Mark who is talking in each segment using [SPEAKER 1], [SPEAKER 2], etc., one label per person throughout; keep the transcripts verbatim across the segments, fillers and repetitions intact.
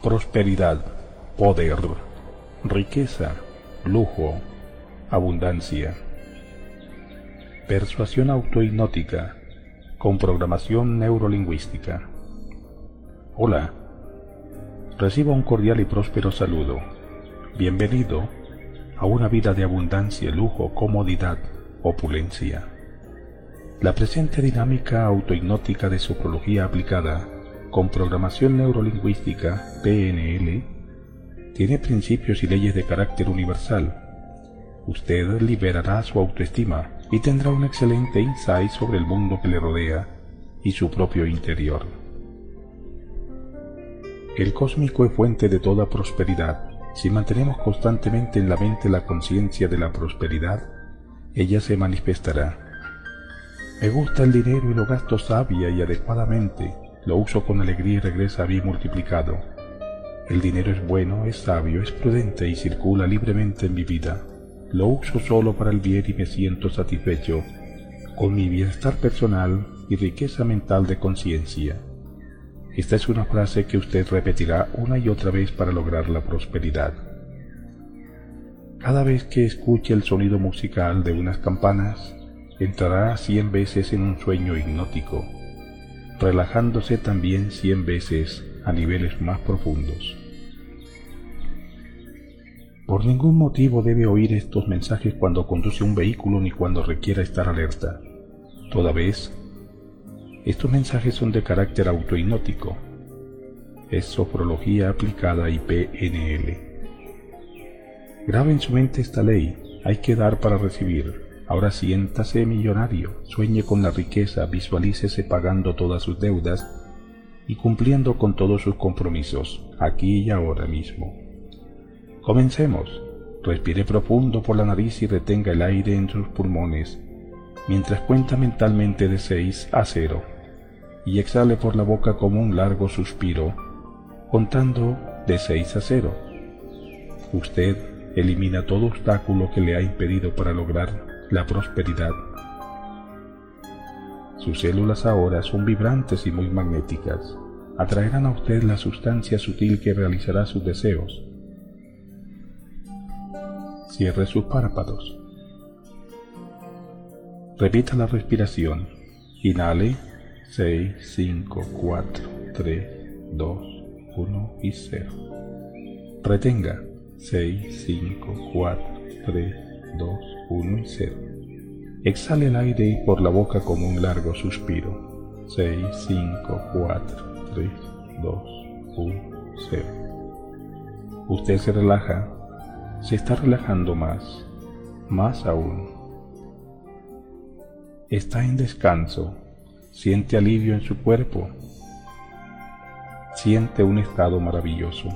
[SPEAKER 1] prosperidad, poder, riqueza, lujo, abundancia. Persuasión autohipnótica con programación neurolingüística. Hola, reciba un cordial y próspero saludo. Bienvenido a una vida de abundancia, lujo, comodidad, opulencia. La presente dinámica autohipnótica de sofrología aplicada con programación neurolingüística P N L tiene principios y leyes de carácter universal. Usted liberará su autoestima y tendrá un excelente insight sobre el mundo que le rodea y su propio interior. El cósmico es fuente de toda prosperidad. Si mantenemos constantemente en la mente la conciencia de la prosperidad, ella se manifestará. Me gusta el dinero y lo gasto sabia y adecuadamente. Lo uso con alegría y regresa a mí multiplicado. El dinero es bueno, es sabio, es prudente y circula libremente en mi vida. Lo uso solo para el bien y me siento satisfecho con mi bienestar personal y riqueza mental de conciencia. Esta es una frase que usted repetirá una y otra vez para lograr la prosperidad. Cada vez que escuche el sonido musical de unas campanas, entrará cien veces en un sueño hipnótico, relajándose también cien veces a niveles más profundos. Por ningún motivo debe oír estos mensajes cuando conduce un vehículo ni cuando requiera estar alerta. Toda vez, estos mensajes son de carácter autohipnótico. Es sofrología aplicada y P N L. Grabe en su mente esta ley: hay que dar para recibir. Ahora siéntase millonario, sueñe con la riqueza, visualícese pagando todas sus deudas y cumpliendo con todos sus compromisos, aquí y ahora mismo. Comencemos. Respire profundo por la nariz y retenga el aire en sus pulmones, mientras cuenta mentalmente de seis a cero, y exhale por la boca como un largo suspiro, contando de seis a cero. Usted elimina todo obstáculo que le ha impedido para lograr la prosperidad. Sus células ahora son vibrantes y muy magnéticas. Atraerán a usted la sustancia sutil que realizará sus deseos. Cierre sus párpados. Repita la respiración. Inhale. seis, cinco, cuatro, tres, dos, uno y cero. Retenga. seis, cinco, cuatro, tres, dos, uno y cero. Exhale el aire por la boca como un largo suspiro. seis, cinco, cuatro, tres, dos, uno, cero. Usted se relaja, se está relajando más, más aún. Está en descanso, siente alivio en su cuerpo, siente un estado maravilloso.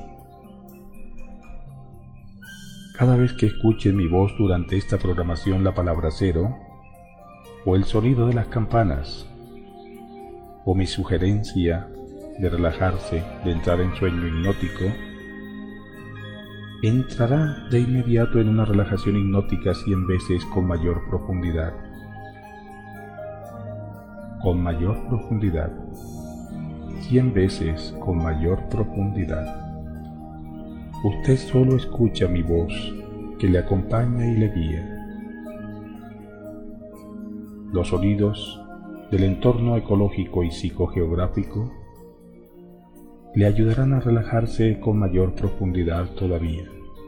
[SPEAKER 1] Cada vez que escuche mi voz durante esta programación la palabra cero, o el sonido de las campanas, o mi sugerencia de relajarse, de entrar en sueño hipnótico, entrará de inmediato en una relajación hipnótica cien veces con mayor profundidad. Con mayor profundidad. Cien veces con mayor profundidad. Usted solo escucha mi voz, que le acompaña y le guía. Los sonidos del entorno ecológico y psicogeográfico le ayudarán a relajarse con mayor profundidad todavía.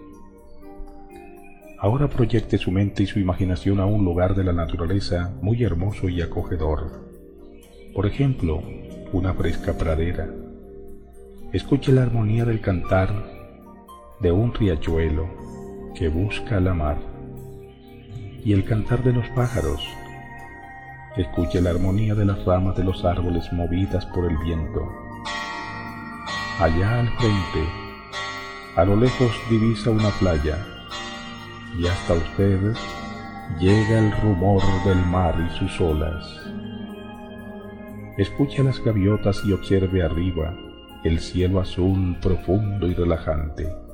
[SPEAKER 1] Ahora proyecte su mente y su imaginación a un lugar de la naturaleza muy hermoso y acogedor. Por ejemplo, una fresca pradera. Escuche la armonía del cantar de un riachuelo que busca la mar y el cantar de los pájaros. Escuche la armonía de las ramas de los árboles movidas por el viento. Allá al frente, a lo lejos divisa una playa y hasta usted llega el rumor del mar y sus olas. Escuche a las gaviotas y observe arriba el cielo azul profundo y relajante.